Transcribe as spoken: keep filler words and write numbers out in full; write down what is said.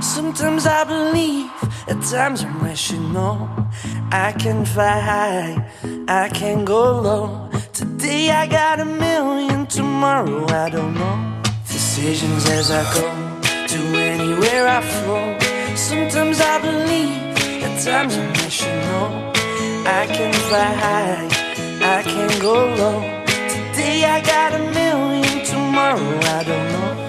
Sometimes I believe, at times I'm rational. I can fly high, I can go low. Today I got a million, tomorrow I don't know. Decisions as I go, to anywhere I flow. Sometimes I believe, at times I'm rational. I can fly high, I can go low. Today I got a million, tomorrow I don't know.